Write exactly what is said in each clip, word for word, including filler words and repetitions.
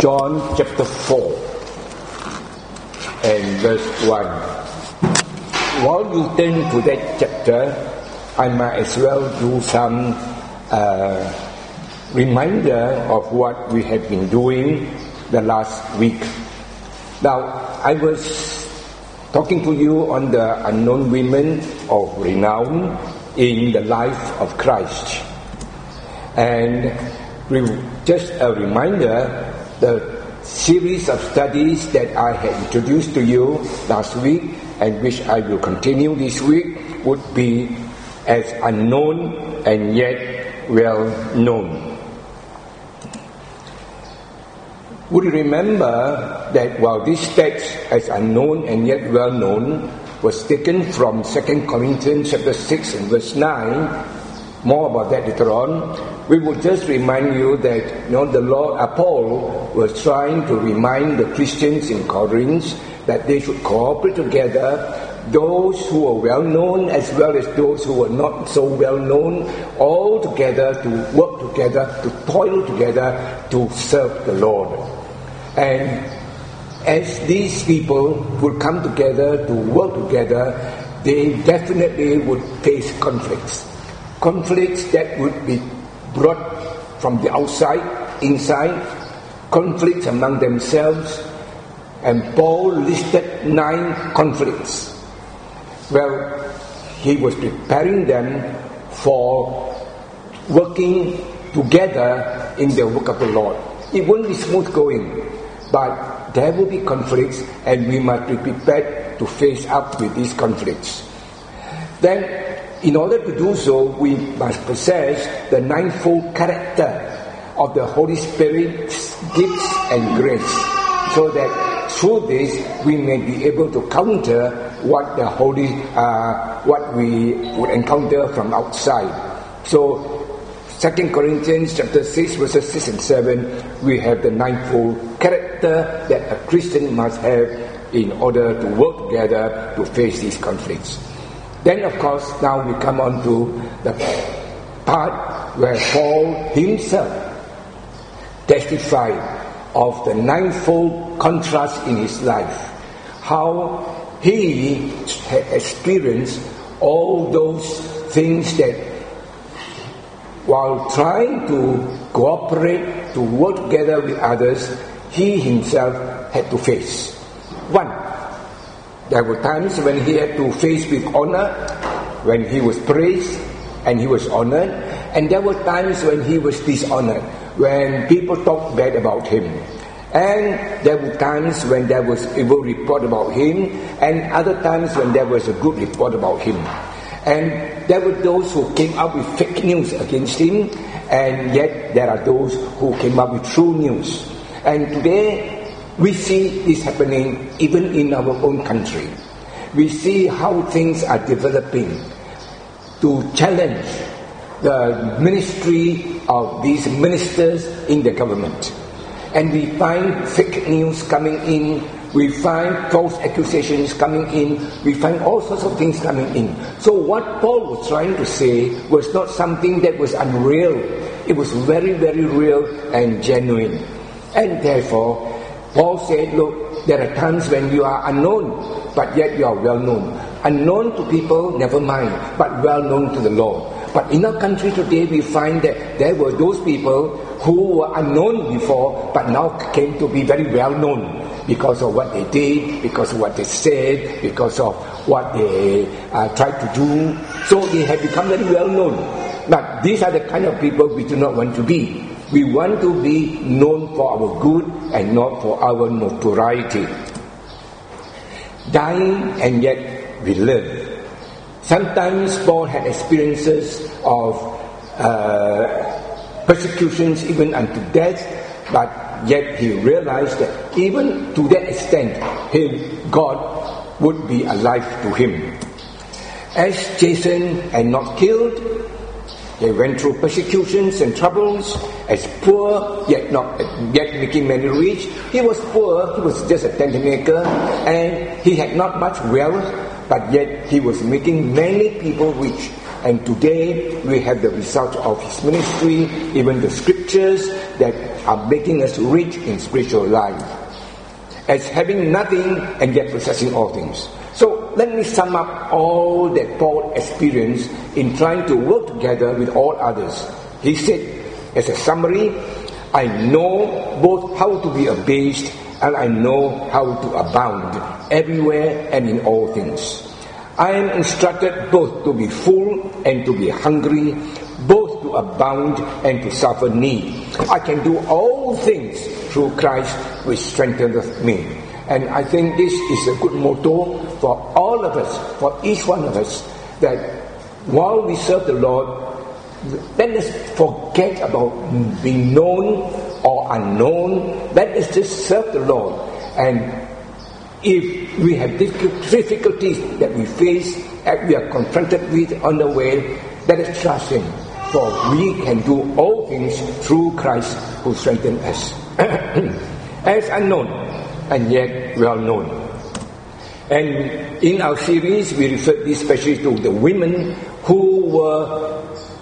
John chapter four and verse one. While you turn to that chapter, I might as well do some uh, reminder of what we have been doing the last week. Now, I was talking to you on the unknown women of renown in the life of Christ. And just a reminder, the series of studies that I had introduced to you last week and which I will continue this week would be as unknown and yet well known. Would you remember that while this text as unknown and yet well known was taken from Second Corinthians chapter six and verse nine, more about that later on, we will just remind you that you know the Lord uh, Paul was trying to remind the Christians in Corinth that they should cooperate together, those who were well known as well as those who were not so well known, all together to work together, to toil together to serve the Lord. And as these people would come together to work together, they definitely would face conflicts. Conflicts that would be brought from the outside, inside, conflicts among themselves, and Paul listed nine conflicts. Well, he was preparing them for working together in the work of the Lord. It won't be smooth going, but there will be conflicts, and we must be prepared to face up with these conflicts. Then, in order to do so, we must possess the ninefold character of the Holy Spirit's gifts and grace, so that through this we may be able to counter what the Holy, uh, what we would encounter from outside. So, Second Corinthians chapter six verses six and seven, we have the ninefold character that a Christian must have in order to work together to face these conflicts. Then, of course, now we come on to the part where Paul himself testified of the ninefold contrast in his life, how he had experienced all those things that while trying to cooperate, to work together with others, he himself had to face. One, there were times when he had to face with honor, when he was praised and he was honored, and there were times when he was dishonored, when people talked bad about him. And there were times when there was evil report about him, and other times when there was a good report about him. And there were those who came up with fake news against him, and yet there are those who came up with true news. And today, we see this happening even in our own country. We see how things are developing to challenge the ministry of these ministers in the government. And we find fake news coming in, we find false accusations coming in, we find all sorts of things coming in. So what Paul was trying to say was not something that was unreal. It was very, very real and genuine. And therefore, Paul said, look, there are times when you are unknown, but yet you are well known. Unknown to people, never mind, but well known to the Lord. But in our country today, we find that there were those people who were unknown before, but now came to be very well known because of what they did, because of what they said, because of what they uh, tried to do. So they have become very well known. But these are the kind of people we do not want to be. We want to be known for our good and not for our notoriety. Dying and yet we live. Sometimes Paul had experiences of uh, persecutions even unto death, but yet he realized that even to that extent, him, God would be alive to him. As chastened and not killed, they went through persecutions and troubles. As poor, yet not yet making many rich. He was poor, he was just a tent maker, and he had not much wealth, but yet he was making many people rich. And today we have the result of his ministry, even the scriptures that are making us rich in spiritual life, as having nothing and yet possessing all things. So let me sum up all that Paul experienced in trying to work together with all others. He said, as a summary, I know both how to be abased and I know how to abound everywhere and in all things. I am instructed both to be full and to be hungry, both to abound and to suffer need. I can do all things through Christ which strengtheneth me. And I think this is a good motto for all of us, for each one of us, that while we serve the Lord, let us forget about being known or unknown. Let us just serve the Lord. And if we have difficulties that we face, that we are confronted with on the way, let us trust Him. For we can do all things through Christ who strengthens us. As unknown and yet well known. And in our series, we referred especially to the women who were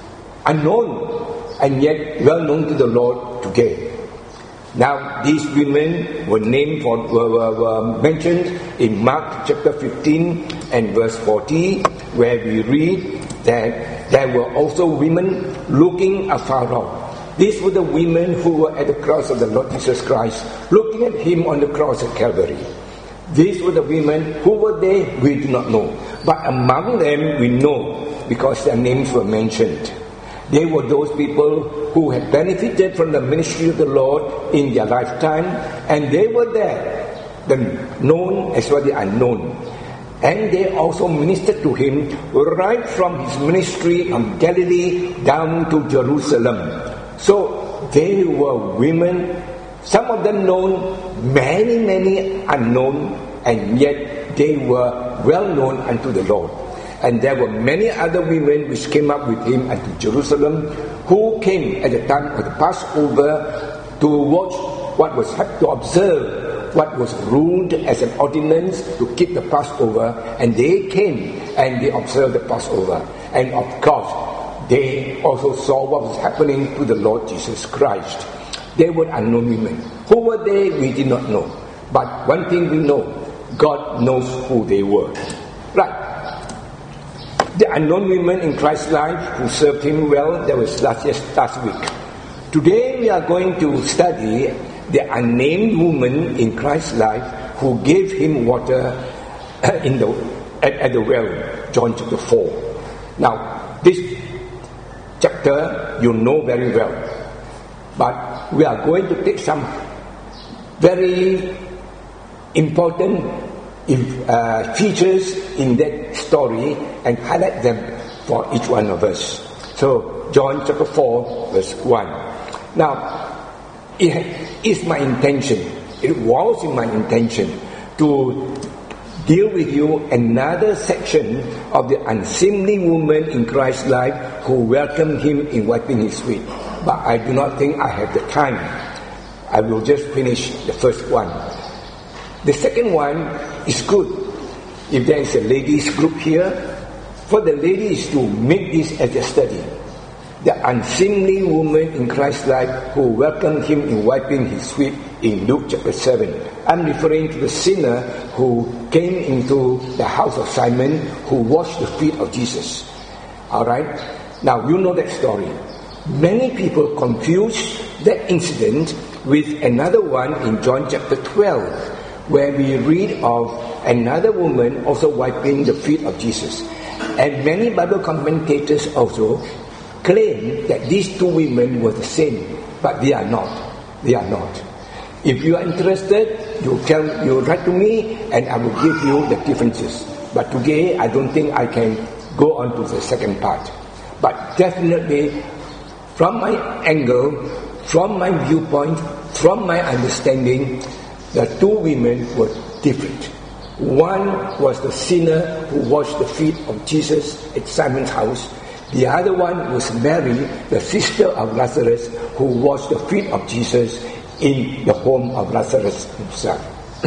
unknown and yet well known to the Lord today. Now, these women were named for, were, were, were mentioned in Mark chapter fifteen and verse forty, where we read that there were also women looking afar off. These were the women who were at the cross of the Lord Jesus Christ, looking at Him on the cross at Calvary. These were the women. Who were they? We do not know. But among them, we know because their names were mentioned. They were those people who had benefited from the ministry of the Lord in their lifetime, and they were there, the known as well as the unknown. And they also ministered to Him right from His ministry from Galilee down to Jerusalem. So they were women, some of them known, many, many unknown, and yet they were well known unto the Lord. And there were many other women which came up with Him unto Jerusalem, who came at the time of the Passover to watch what was to observe what was ruled as an ordinance to keep the Passover. And they came and they observed the Passover. And of course, they also saw what was happening to the Lord Jesus Christ. They were unknown women. Who were they? We did not know. But one thing we know, God knows who they were. Right. The unknown women in Christ's life who served Him well, that was last, yes, last week. Today we are going to study the unnamed woman in Christ's life who gave Him water in the, at, at the well, John chapter four. Now, this chapter you know very well. But we are going to take some very important uh, features in that story and highlight them for each one of us. So, John chapter four, verse one. Now, it is my intention, it was in my intention to deal with you another section of the unseemly woman in Christ's life who welcomed Him in wiping His feet. But I do not think I have the time. I will just finish the first one. The second one is good. If there is a ladies group here, for the ladies to make this as a study. The unseemly woman in Christ's life who welcomed Him in wiping His feet in Luke chapter seven. I'm referring to the sinner who came into the house of Simon, who washed the feet of Jesus. Alright? Now you know that story. Many people confuse that incident with another one in John chapter twelve, where we read of another woman also wiping the feet of Jesus. And many Bible commentators also claim that these two women were the same, but they are not. They are not. If you are interested, you tell, you write to me, and I will give you the differences. But today, I don't think I can go on to the second part. But definitely, from my angle, from my viewpoint, from my understanding, the two women were different. One was the sinner who washed the feet of Jesus at Simon's house. The other one was Mary, the sister of Lazarus, who washed the feet of Jesus in the home of Lazarus himself.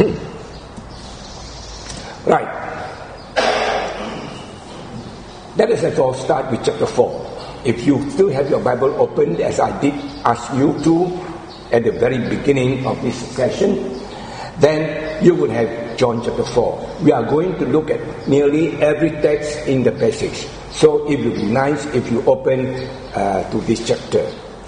Right. Let us us at all start with chapter four. If you still have your Bible open, as I did ask you to at the very beginning of this session, then you will have John chapter four. We are going to look at nearly every text in the passage. So it will be nice if you open uh, to this chapter.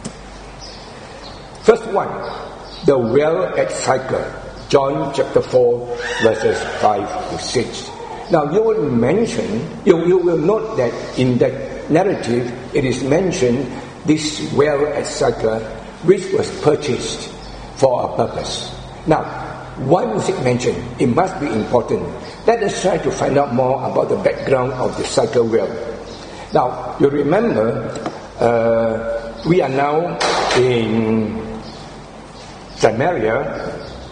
First one, the well at Sychar, John chapter four, verses five to six. Now you will mention, you, you will note that in that narrative, it is mentioned this well at Sychar, which was purchased for a purpose. Now, why was it mentioned? It must be important. Let us try to find out more about the background of the Sychar well. Now, you remember, uh, we are now in Samaria.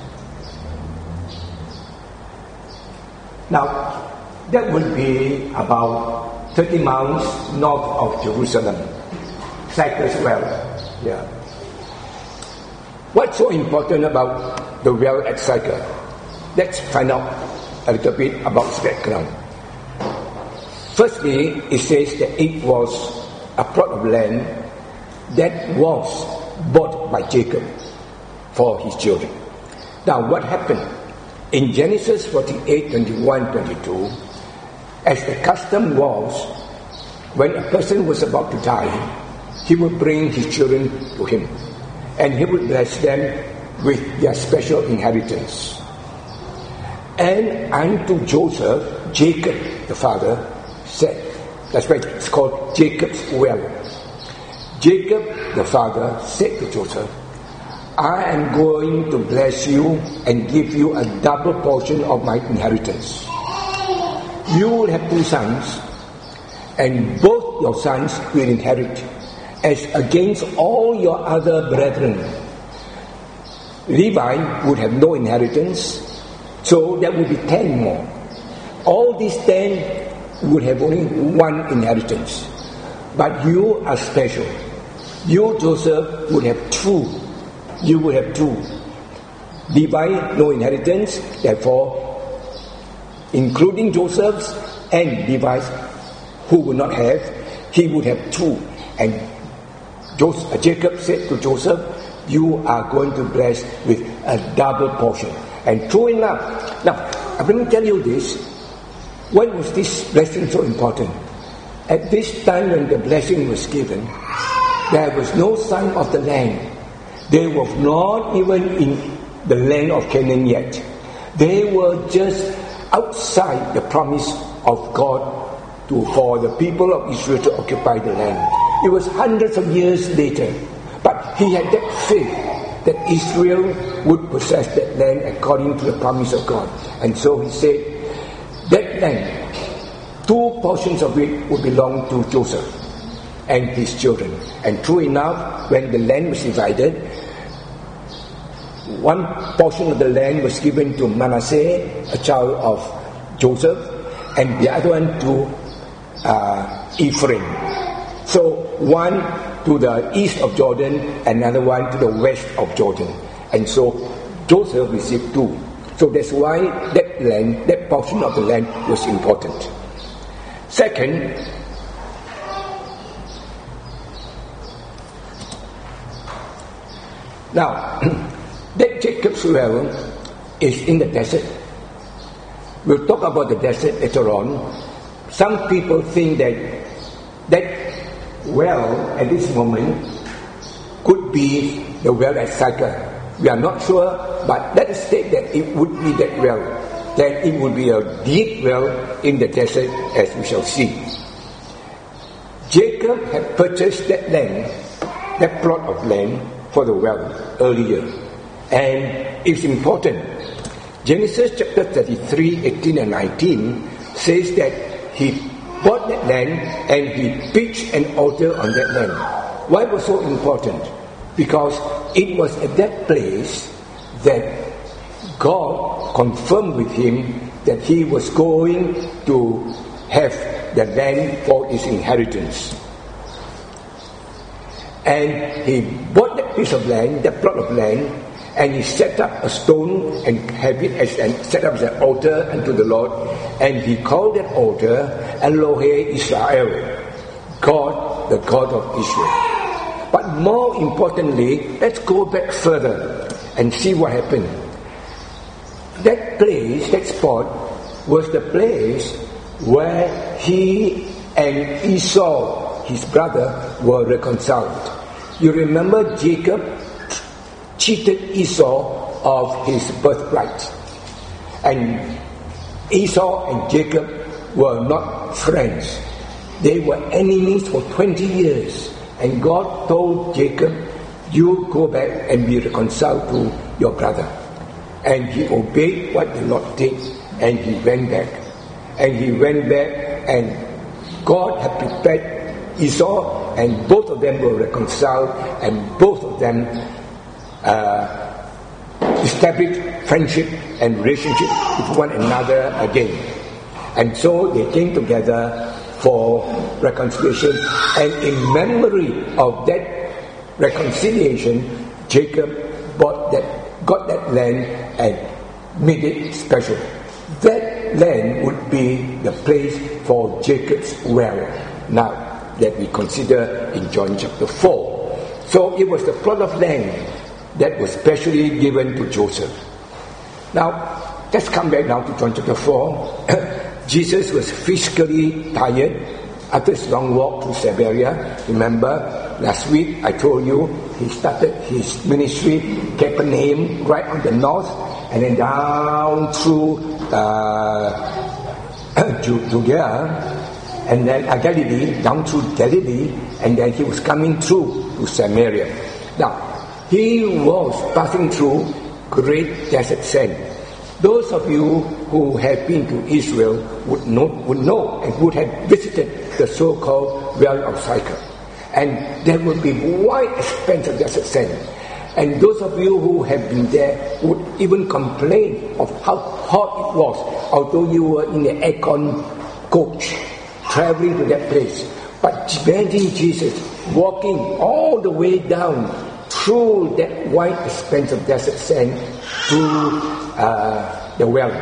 Now, that would be about thirty miles north of Jerusalem. Sychar's well. Yeah. What's so important about the well at Sychar? Let's find out a little bit about its background. Firstly, it says that it was a plot of land that was bought by Jacob for his children. Now, what happened? In Genesis forty-eight, twenty-one, twenty-two, as the custom was, when a person was about to die, he would bring his children to him, and he would bless them with their special inheritance. And unto Joseph, Jacob, the father, said, that's why it's called Jacob's well. Jacob, the father, said to Joseph, I am going to bless you and give you a double portion of my inheritance. You will have two sons, and both your sons will inherit, as against all your other brethren. Levi would have no inheritance, so there would be ten more. All these ten would have only one inheritance. But you are special. You, Joseph, would have two. You would have two. Levi, no inheritance, therefore, including Joseph's and Levi's, who would not have, he would have two. And Joseph, Jacob said to Joseph, you are going to bless with a double portion. And true enough. Now, I'm going to tell you this. Why was this blessing so important? At this time when the blessing was given, there was no sign of the land. They were not even in the land of Canaan yet. They were just outside the promise of God to, for the people of Israel to occupy the land. It was hundreds of years later, but he had that faith that Israel would possess that land according to the promise of God. And so he said, that land, two portions of it would belong to Joseph and his children. And true enough, when the land was divided, one portion of the land was given to Manasseh, a child of Joseph, and the other one to uh, Ephraim. So one to the east of Jordan, another one to the west of Jordan. And so Joseph received two. So that's why that land, that portion of the land was important. Second, now, that Jacob's well is in the desert. We'll talk about the desert later on. Some people think that that well at this moment could be the well at Sychar. We are not sure, but let us state that it would be that well. That it would be a deep well in the desert, as we shall see. Jacob had purchased that land, that plot of land, for the well earlier. And it's important. Genesis chapter thirty-three, eighteen and nineteen says that he bought that land and he pitched an altar on that land. Why was so important? Because it was at that place that God confirmed with him that he was going to have the land for his inheritance. And he bought that piece of land, that plot of land, And he set up a stone and have it as and set up as an altar unto the Lord, and he called that altar Elohe Israel, God, the God of Israel. But more importantly, let's go back further and see what happened. That place, that spot, was the place where he and Esau, his brother, were reconciled. You remember Jacob cheated Esau of his birthright. And Esau and Jacob were not friends. They were enemies for twenty years. And God told Jacob, you go back and be reconciled to your brother. And he obeyed what the Lord did, and he went back. And he went back, and God had prepared Esau, and both of them were reconciled, and both of them uh, established friendship and relationship with one another again. And so they came together for reconciliation, and in memory of that reconciliation, Jacob bought that, got that land and made it special. That land would be the place for Jacob's well, now that we consider in John chapter four. So it was the plot of land that was specially given to Joseph. Now, let's come back now to John chapter four. Jesus was physically tired after his long walk to Samaria. Remember, last week I told you he started his ministry Capernaum, right on the north, and then down through uh, Judea, and then uh, Galilee, down through Galilee, and then he was coming through to Samaria. Now, he was passing through great desert sand. Those of you who have been to Israel would know, would know and would have visited the so-called Well of Sychar. And there would be wide expanse of desert sand. And those of you who have been there would even complain of how hot it was, although you were in the aircon coach traveling to that place. But imagine Jesus walking all the way down through that wide expanse of desert sand to uh, the well.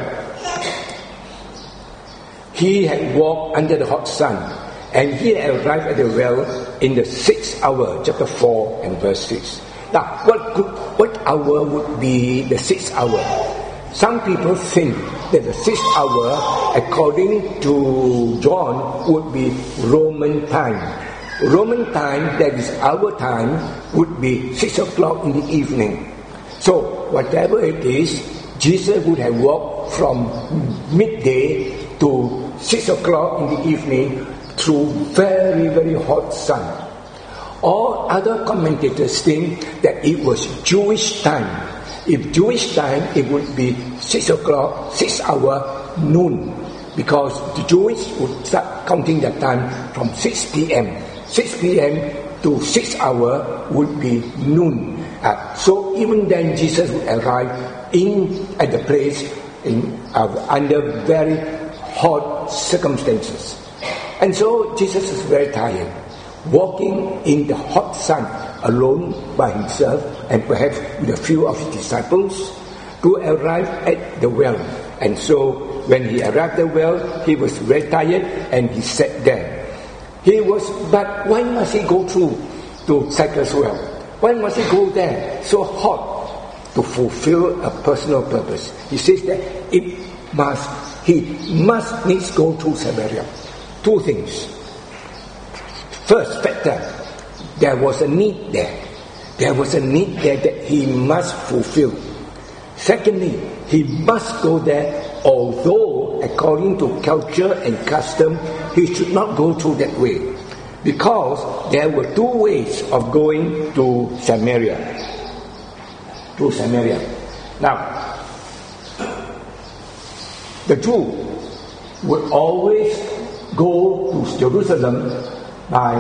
He had walked under the hot sun, and he arrived at the well in the sixth hour, chapter four and verse six. Now, what could, what hour would be the sixth hour? Some people think that the sixth hour, according to John, would be Roman time. Roman time, that is our time, would be six o'clock in the evening. So, whatever it is, Jesus would have walked from midday to six o'clock in the evening through very, very hot sun. All other commentators think that it was Jewish time. If Jewish time, it would be six o'clock, six hour, noon. Because the Jews would start counting the time from six p.m. six p.m. to six hour would be noon. Uh, so even then Jesus would arrive in at the place in, uh, under very hot circumstances. And so Jesus is very tired, walking in the hot sun alone by himself and perhaps with a few of his disciples to arrive at the well. And so when he arrived at the well, he was very tired and he sat there. He was, but why must he go through to Sychar's well? Why must he go there so hot? To fulfill a personal purpose. He says that it must, he must needs go through Samaria. Two things. First factor, there was a need there. There was a need there that he must fulfill. Secondly, he must go there, although according to culture and custom, he should not go through that way. Because there were two ways of going to Samaria. To Samaria. Now, the Jew would always go to Jerusalem by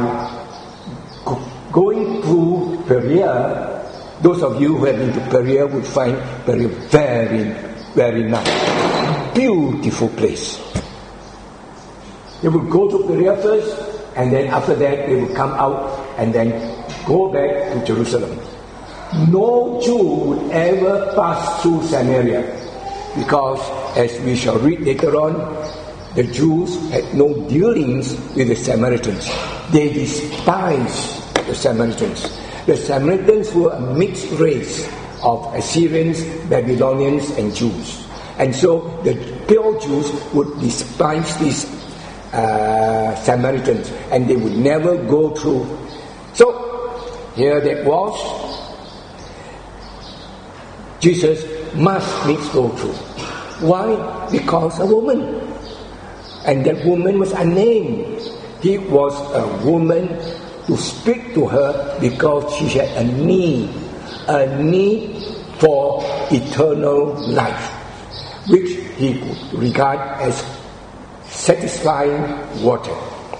going through Perea. Those of you who have been to Perea would find Perea very, very nice. Beautiful place. They would go to Perea first, and then after that they would come out and then go back to Jerusalem. no Jew would ever pass through Samaria, because as we shall read later on, the Jews had no dealings with the Samaritans. They despised the Samaritans. The Samaritans were a mixed race of Assyrians, Babylonians, and Jews. And so the pure Jews would despise these uh, Samaritans, and they would never go through. So here that was, Jesus must needs go through. Why? Because a woman. And that woman was unnamed. He was a woman to speak to her because she had a need, a need for eternal life, which he would regard as satisfying water.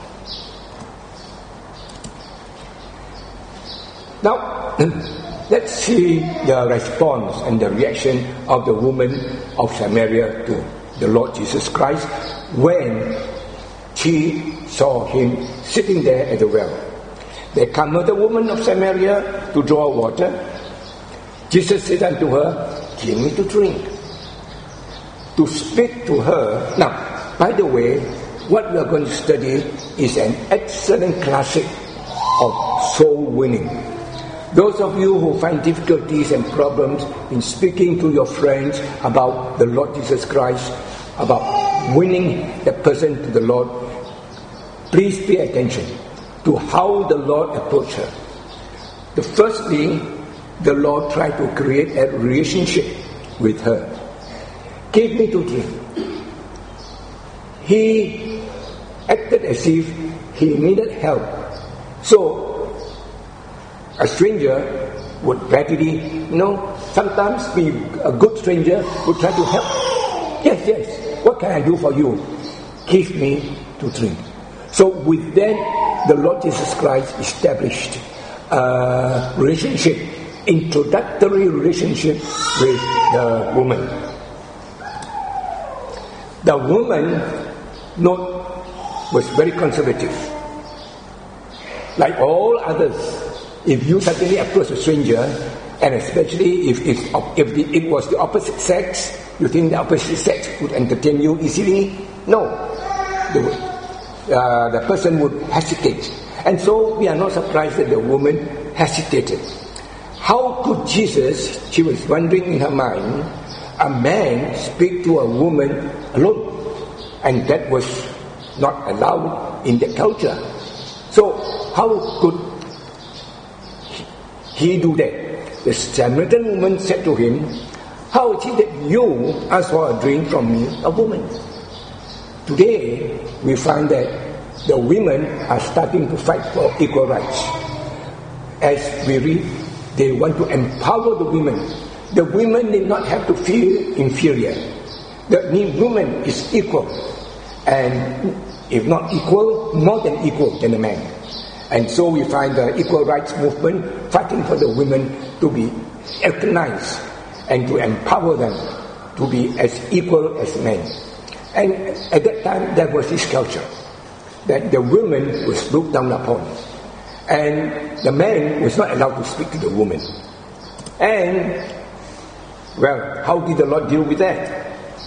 Now, let's see the response and the reaction of the woman of Samaria to the Lord Jesus Christ when she saw him sitting there at the well. There cometh the woman of Samaria to draw water. Jesus said unto her, give me to drink. To speak to her. Now, by the way, what we are going to study is an excellent classic of soul winning. Those of you who find difficulties and problems in speaking to your friends about the Lord Jesus Christ, about winning the person to the Lord, please pay attention to how the Lord approached her. The first thing, the Lord tried to create a relationship with her. Give me to drink. He acted as if he needed help. So, a stranger would readily, you know, sometimes be a good stranger would try to help. Yes, yes, what can I do for you? Give me to drink. So with that, the Lord Jesus Christ established a relationship, introductory relationship with the woman. The woman, note, was very conservative. Like all others, if you suddenly approach a stranger, and especially if, if, if the, it was the opposite sex, you think the opposite sex would entertain you easily? No. The, uh, the person would hesitate. And so we are not surprised that the woman hesitated. How could Jesus, she was wondering in her mind, a man speak to a woman alone? And that was not allowed in the culture. So how could he do that? The Samaritan woman said to him, how is it that you ask for a drink from me, a woman? Today, we find that the women are starting to fight for equal rights. As we read, they want to empower the women. The women need not have to feel inferior. The woman is equal. And if not equal, more than equal than the man. And so we find the equal rights movement fighting for the women to be recognized and to empower them to be as equal as men. And at that time, there was this culture that the woman was looked down upon, and the man was not allowed to speak to the woman. And, well, how did the Lord deal with that?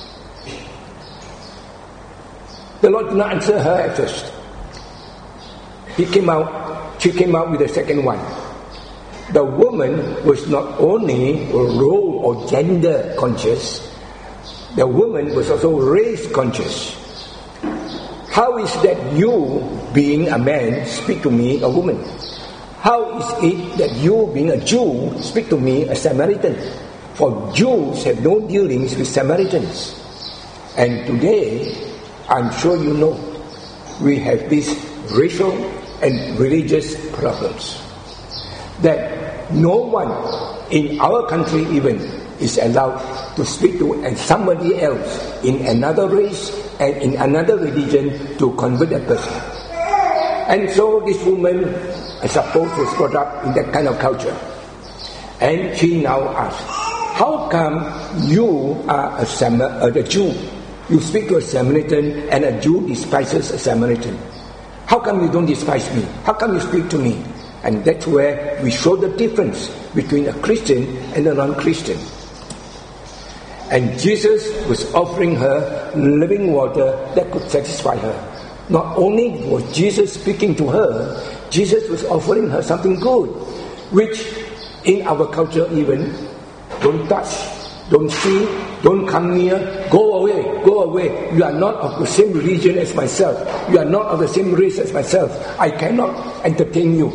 The Lord did not answer her at first. He came out, she came out with the second one. The woman was not only role or gender conscious, the woman was also race conscious. How is that you, being a man, speak to me, a woman? How is it that you, being a Jew, speak to me, a Samaritan? For Jews have no dealings with Samaritans. And today, I'm sure you know, we have these racial and religious problems. That no one in our country even is allowed to speak to and somebody else in another race and in another religion to convert a person. And so this woman, I suppose, was brought up in that kind of culture. And she now asks, how come you are a, Sam- uh, a Jew? You speak to a Samaritan and a Jew despises a Samaritan. How come you don't despise me? How come you speak to me? And that's where we show the difference between a Christian and a non-Christian. And Jesus was offering her living water that could satisfy her. Not only was Jesus speaking to her, Jesus was offering her something good, which in our culture even, don't touch, don't see, don't come near, go away, go away. You are not of the same religion as myself. You are not of the same race as myself. I cannot entertain you.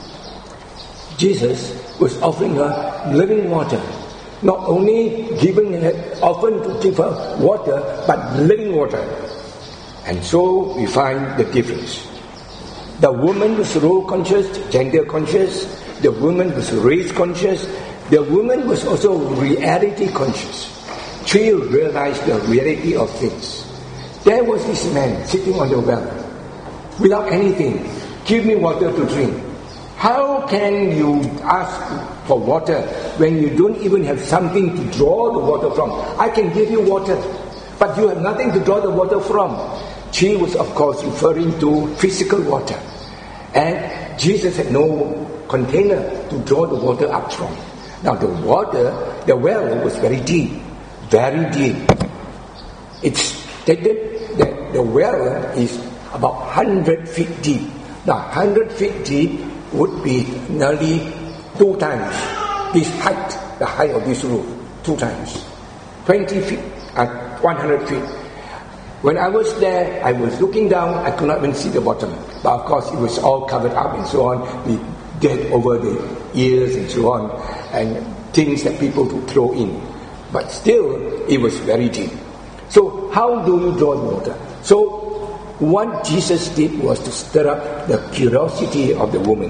Jesus was offering her living water. Not only giving her, often to give her water, but living water. And so we find the difference. The woman was role conscious, gender conscious. The woman was race conscious. The woman was also reality conscious. She realized the reality of things. There was this man sitting on the well, without anything. Give me water to drink. How can you ask for water when you don't even have something to draw the water from? I can give you water, but you have nothing to draw the water from. She was, of course, referring to physical water. And Jesus had no container to draw the water up from. Now the water, the well was very deep, very deep. It's stated that the well is about one hundred feet deep. Now one hundred feet deep would be nearly two times this height, the height of this roof, two times. twenty feet at one hundred feet. When I was there, I was looking down, I could not even see the bottom. But of course it was all covered up and so on. We did over the years and so on, and things that people could throw in. But still, it was very deep. So how do you draw water? So what Jesus did was to stir up the curiosity of the woman.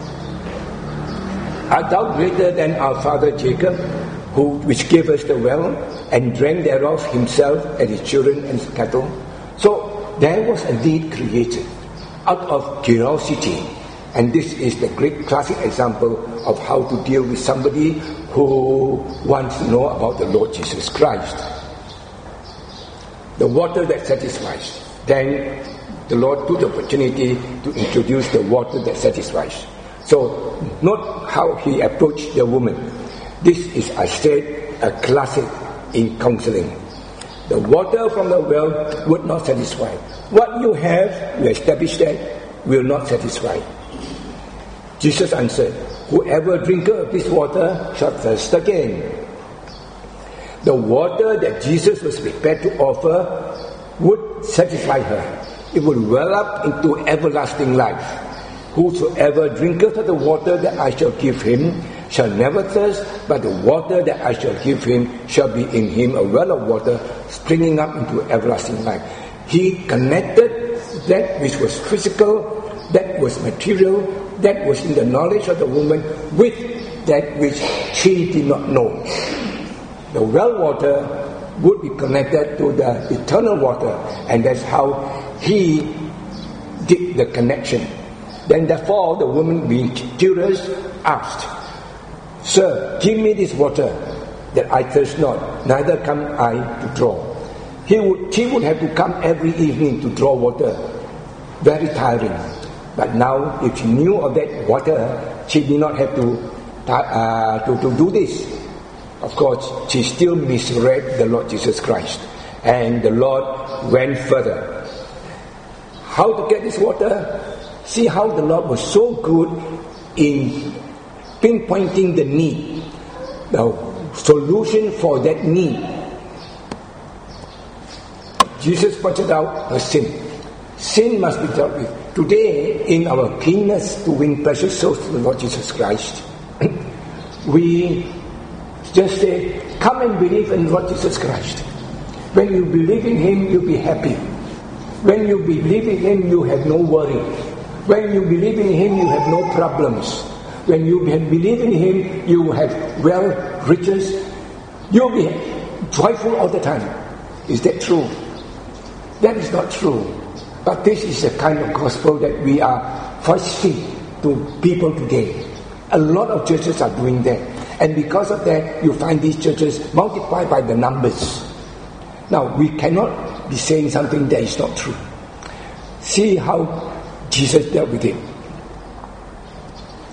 Art thou greater than our father Jacob, who which gave us the well, and drank thereof himself and his children and his cattle? So there was a need created out of curiosity. And this is the great classic example of how to deal with somebody who wants to know about the Lord Jesus Christ. The water that satisfies. Then the Lord took the opportunity to introduce the water that satisfies. So note how he approached the woman. This is, I said, a classic in counseling. The water from the well would not satisfy. What you have, we established that, will not satisfy. Jesus answered, whoever drinketh of this water shall thirst again. The water that Jesus was prepared to offer would satisfy her. It would well up into everlasting life. Whosoever drinketh of the water that I shall give him shall never thirst, but the water that I shall give him shall be in him a well of water springing up into everlasting life. He connected that which was physical, that was material, that was in the knowledge of the woman with that which she did not know. The well water would be connected to the eternal water, and that's how he did the connection. Then therefore the woman, being curious, asked, Sir, give me this water that I thirst not, neither come I to draw. He would, she would have to come every evening to draw water. Very tiring. But now, if she knew of that water, she did not have to, uh, to, to do this. Of course, she still misread the Lord Jesus Christ. And the Lord went further. How to get this water? See how the Lord was so good in pinpointing the need, the solution for that need. Jesus pointed out her sin. Sin must be dealt with. Today, in our keenness to win precious souls to the Lord Jesus Christ, we just say, come and believe in Lord Jesus Christ. When you believe in Him, you'll be happy. When you believe in Him, you have no worry. When you believe in Him, you have no problems. When you believe in Him, you have wealth, riches. You'll be joyful all the time. Is that true? That is not true. But this is the kind of gospel that we are foisting to people today. A lot of churches are doing that. And because of that, you find these churches multiplied by the numbers. Now, we cannot be saying something that is not true. See how Jesus dealt with it.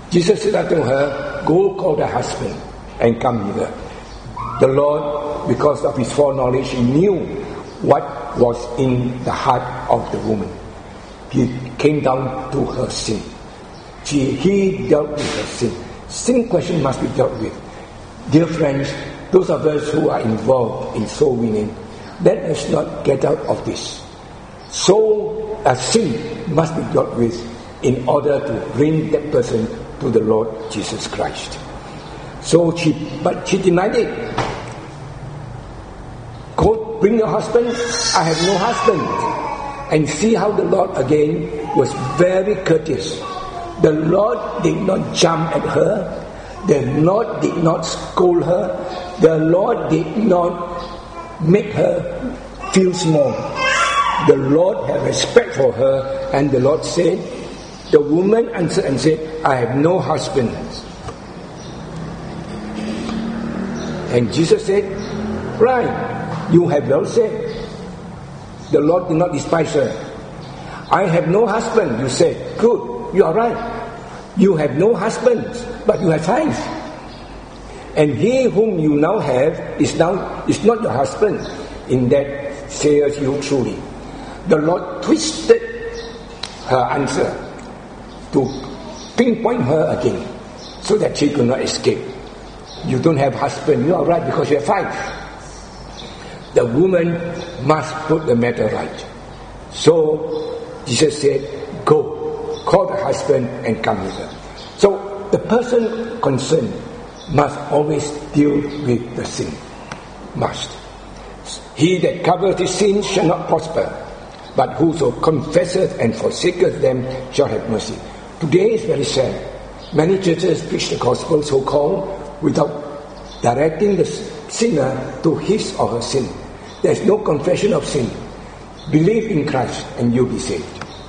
Jesus said unto her, Go call thy husband and come hither. The Lord, because of his foreknowledge, he knew what was in the heart of the woman. He came down to her sin. She, he dealt with her sin. Sin question must be dealt with. Dear friends, those of us who are involved in soul winning, let us not get out of this. Soul, a sin must be dealt with in order to bring that person to the Lord Jesus Christ. So she, but she denied it. Go, bring your husband. I have no husband. And see how the Lord again was very courteous. The Lord did not jump at her. The Lord did not scold her. The Lord did not make her feel small. The Lord had respect for her, and the Lord said, the woman answered and said, I have no husband. And Jesus said, right, you have well said. The Lord did not despise her. I have no husband, you said. Good, you are right. You have no husband, but you have five. And he whom you now have is now is not your husband. In that says you truly. The Lord twisted her answer to pinpoint her again, so that she could not escape. You don't have husband, you are right because you have five. The woman must put the matter right. So Jesus said, go, call the husband and come hither. So the person concerned must always deal with the sin. Must. He that covereth his sins shall not prosper, but whoso confesseth and forsaketh them shall have mercy. Today is very sad. Many churches preach the gospel so-called without directing the sinner to his or her sin. There is no confession of sin. Believe in Christ and you'll be saved.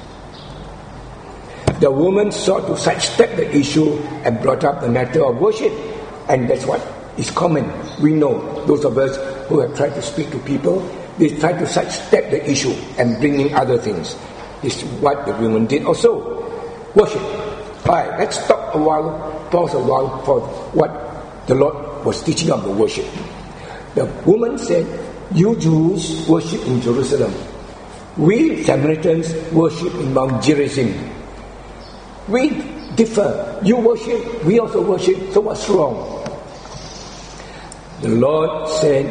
The woman sought to sidestep the issue and brought up the matter of worship. And that's what is common. We know, those of us who have tried to speak to people, they try to sidestep the issue and bring in other things. This is what the woman did also. Worship. Alright, let's stop a while, pause a while for what the Lord was teaching of the worship. The woman said, you Jews worship in Jerusalem. We Samaritans worship in Mount Gerizim. We differ. You worship, we also worship, so what's wrong? The Lord said,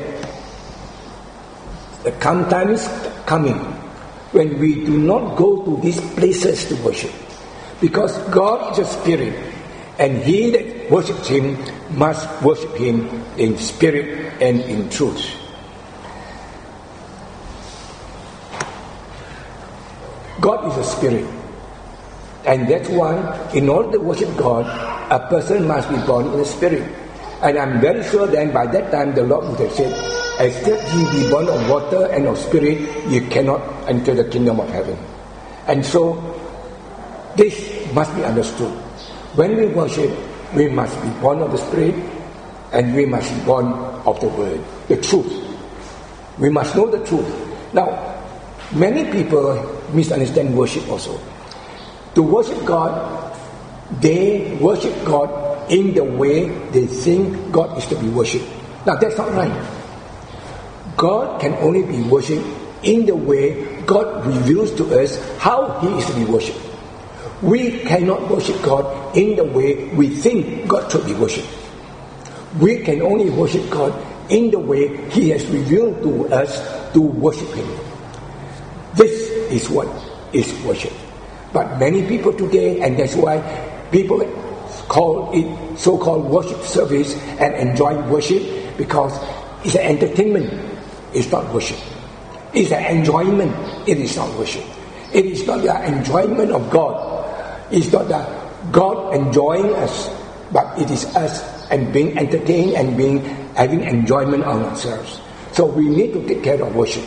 the come time is coming when we do not go to these places to worship. Because God is a spirit, and he that worships him must worship him in spirit and in truth. God is a spirit. And that's why, in order to worship God, a person must be born in the spirit. And I'm very sure then by that time the Lord would have said, except ye be born of water and of spirit, you cannot enter the kingdom of heaven. And so, this must be understood. When we worship, we must be born of the spirit, and we must be born of the word, the truth. We must know the truth. Now, many people misunderstand worship also. To worship God, they worship God in the way they think God is to be worshipped. Now that's not right. God can only be worshipped in the way God reveals to us how he is to be worshipped. We cannot worship God in the way we think God should be worshipped. We can only worship God in the way he has revealed to us to worship him. This is what is worship. But many people today, and that's why people call it so-called worship service and enjoy worship, because it's an entertainment, it's not worship. It's an enjoyment, it is not worship. It is not the enjoyment of God. It's not the God enjoying us, but it is us and being entertained and being having enjoyment on ourselves. So we need to take care of worship.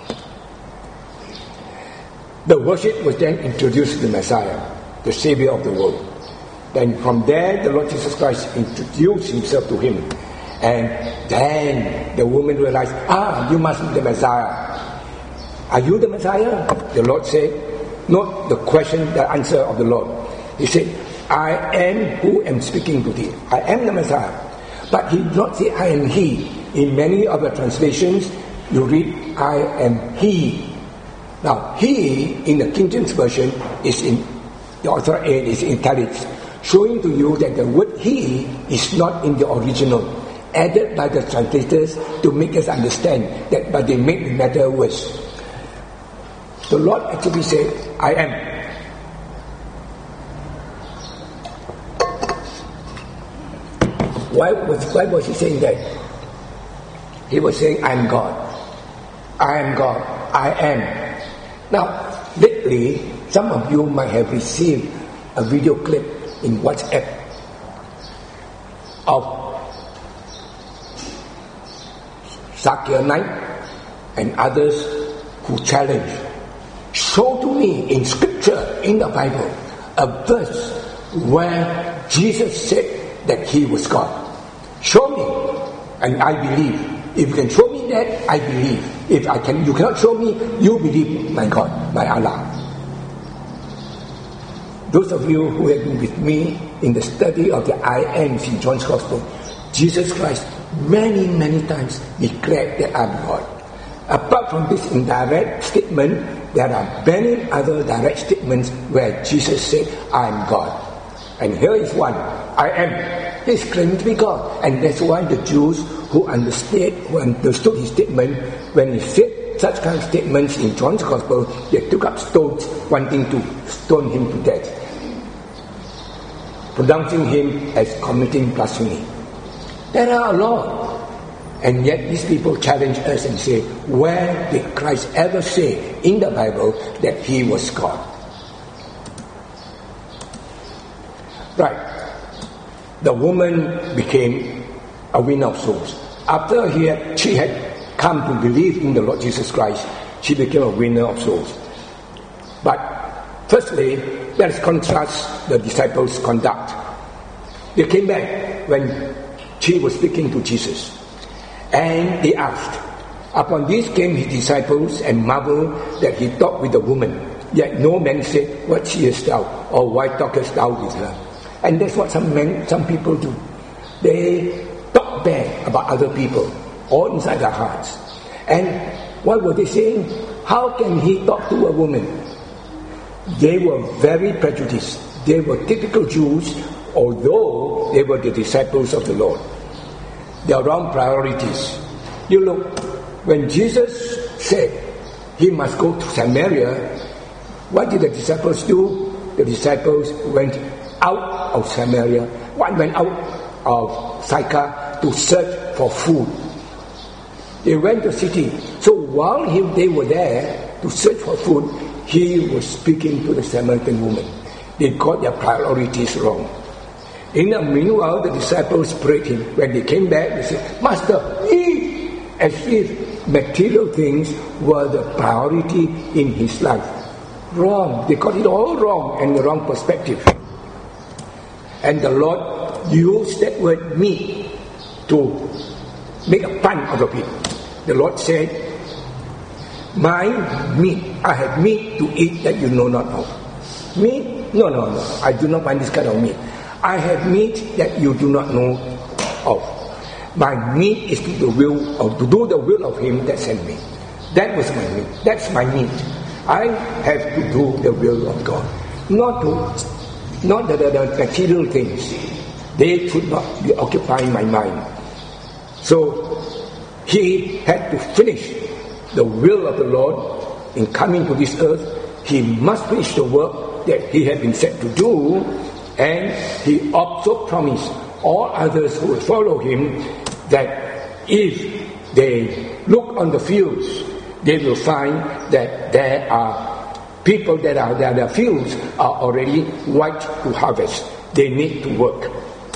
The worship was then introduced to the Messiah, the Savior of the world. Then from there, the Lord Jesus Christ introduced himself to him. And then the woman realized, ah, you must be the Messiah. Are you the Messiah? The Lord said, not the question, the answer of the Lord. He said, I am who am speaking to thee. I am the Messiah. But he did not say, I am he. In many of the translations, you read, I am he. Now, he, in the King James Version, is in, the author A is in italics, showing to you that the word he is not in the original, added by the translators to make us understand that, but they make the matter worse. The Lord actually said, I am. Why was, why was he saying that? He was saying, I am God. I am God. I am. Now, lately, some of you might have received a video clip in WhatsApp of Sakya Naik and others who challenge. Show to me in scripture, in the Bible, a verse where Jesus said that he was God. Show me, and I believe. If you can show me that, I believe. If I can, you cannot show me, you believe my God, my Allah. Those of you who have been with me in the study of the I Ams in John's Gospel, Jesus Christ many, many times declared that I'm God. Apart from this indirect statement, there are many other direct statements where Jesus said, I am God. And here is one, I am. He's claiming to be God. And that's why the Jews who understood, who understood his statement, when he said such kind of statements in John's Gospel, they took up stones wanting to stone him to death, pronouncing him as committing blasphemy. There are a lot. And yet these people challenge us and say, where did Christ ever say in the Bible that he was God? Right. The woman became a winner of souls. After he had, she had come to believe in the Lord Jesus Christ, she became a winner of souls. But firstly, let us contrast the disciples' conduct. They came back when she was speaking to Jesus, and they asked. Upon this came his disciples and marveled that he talked with the woman. Yet no man said, what seest thou? Or why talkest thou with her? And that's what some men, some people do. They talk bad about other people, all inside their hearts. And what were they saying? How can he talk to a woman? They were very prejudiced. They were typical Jews, although they were the disciples of the Lord. They are wrong priorities. You look, when Jesus said he must go to Samaria, what did the disciples do? The disciples went out of Samaria. One went out of Sychar to search for food. They went to the city. So while he, they were there to search for food, he was speaking to the Samaritan woman. They got their priorities wrong. In the meanwhile, the disciples prayed him. When they came back, they said, Master, eat! As if material things were the priority in his life. Wrong. They got it all wrong and the wrong perspective. And the Lord used that word meat to make a pun out of it. The Lord said, my meat, I have meat to eat that you know not of. Meat? No, no, no. I do not find this kind of meat. I have meat that you do not know of. My meat is to the will of to do the will of him that sent me. That was my meat. That's my meat. I have to do the will of God. Not to not the, the, the material things. They should not be occupying my mind. So he had to finish the will of the Lord in coming to this earth. He must finish the work that he had been set to do. And he also promised all others who will follow him that if they look on the fields, they will find that there are people that are there, their fields are already white to harvest. They need to work.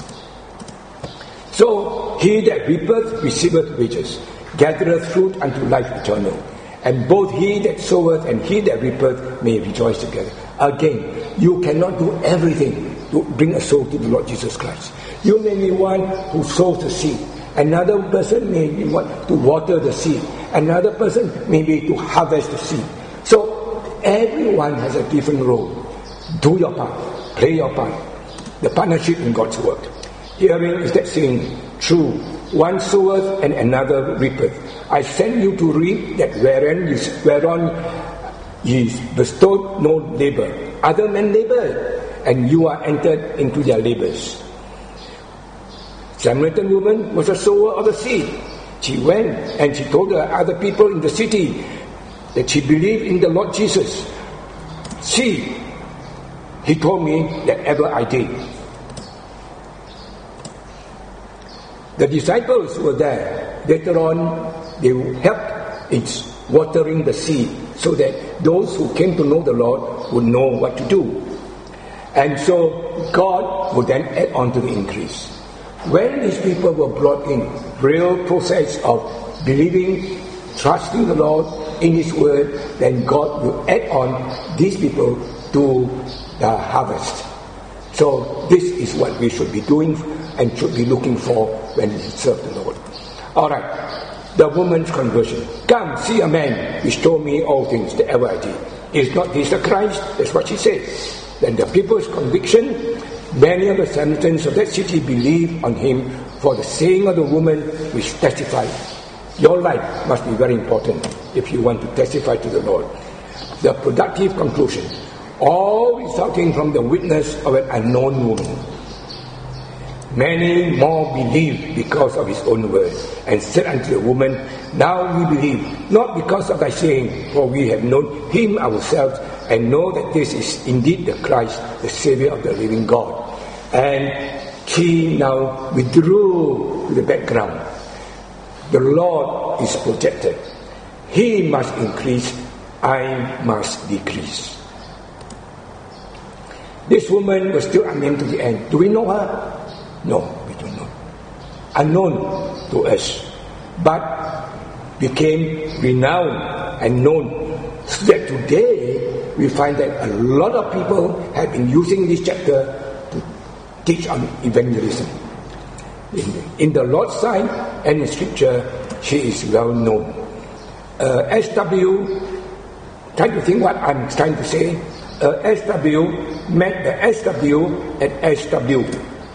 So he that reapeth receiveth wages, gathereth fruit unto life eternal. And both he that soweth and he that reapeth may rejoice together. Again, you cannot do everything to bring a soul to the Lord Jesus Christ. You may be one who sows the seed. Another person may be one to water the seed. Another person may be to harvest the seed. So everyone has a different role. Do your part. Play your part. the partnership in God's work. Hearing is that saying, true, one soweth and another reapeth. I send you to reap that wherein ye, whereon ye bestowed no labor. Other men labor, and you are entered into their labors. Samaritan woman was a sower of the seed. She went and she told the other people in the city that she believed in the Lord Jesus. See, he told me that ever I did. The disciples were there. Later on, they helped in watering the seed so that those who came to know the Lord would know what to do. And so God would then add on to the increase. When these people were brought in, real process of believing, trusting the Lord in His Word, then God will add on these people to the harvest. So this is what we should be doing and should be looking for when we serve the Lord. Alright, the woman's conversion. Come, see a man which told me all things that ever I did. Is not this the Christ? That's what she said. Then the people's conviction, many of the Samaritans of that city believed on him for the saying of the woman which testified. Your life must be very important if you want to testify to the Lord. The productive conclusion, all resulting from the witness of an unknown woman. Many more believed because of his own word, and said unto the woman, now we believe, not because of thy saying, for we have known him ourselves, and know that this is indeed the Christ, the Savior of the living God. And she now withdrew to the background. The Lord is projected. He must increase, I must decrease. This woman was still unnamed to the end. Do we know her? No, we don't know. Unknown to us, but became renowned and known. So that today we find that a lot of people have been using this chapter to teach on evangelism. In, in the Lord's side and in Scripture, she is well known. Uh, S W, trying to think what I'm trying to say. Uh, S W met the S W at S W.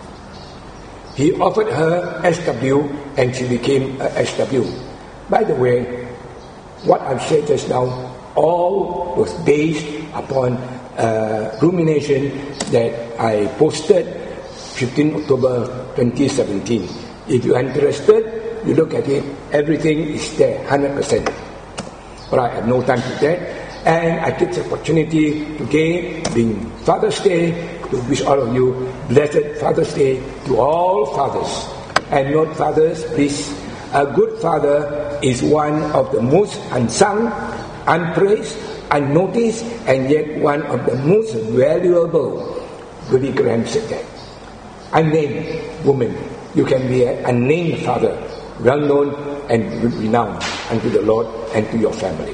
He offered her S W and she became a S W. By the way, what I've said just now, all was based upon uh, rumination that I posted fifteenth of October twenty seventeen. If you're interested, you look at it, everything is there, one hundred percent. But I have no time for that. And I take the opportunity today, being Father's Day, to wish all of you blessed Father's Day to all fathers. And note, fathers, please, a good father is one of the most unsung, unpraised, unnoticed, and yet one of the most valuable. Billy Graham said that. Unnamed woman, you can be an unnamed father, well known and renowned unto the Lord and to your family.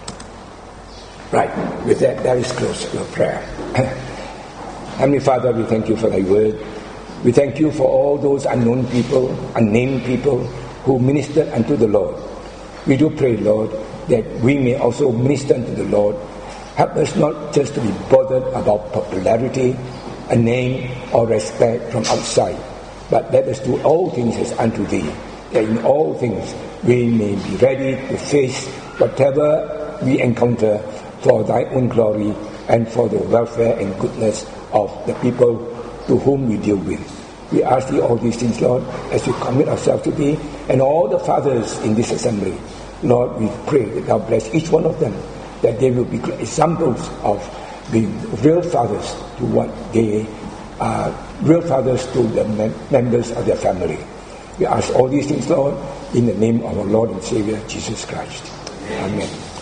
Right, with that, that is close to a prayer. Heavenly Father, we thank you for thy word. We thank you for all those unknown people, unnamed people who ministered unto the Lord. We do pray, Lord, that we may also minister unto the Lord. Help us not just to be bothered about popularity, a name, or respect from outside, but let us do all things as unto thee, that in all things we may be ready to face whatever we encounter for thy own glory and for the welfare and goodness of the people to whom we deal with. We ask thee all these things, Lord, as we commit ourselves to thee and all the fathers in this assembly. Lord, we pray that thou bless each one of them, that they will be examples of being real fathers to what they are, real fathers to the mem- members of their family. We ask all these things, Lord, in the name of our Lord and Savior, Jesus Christ. Amen.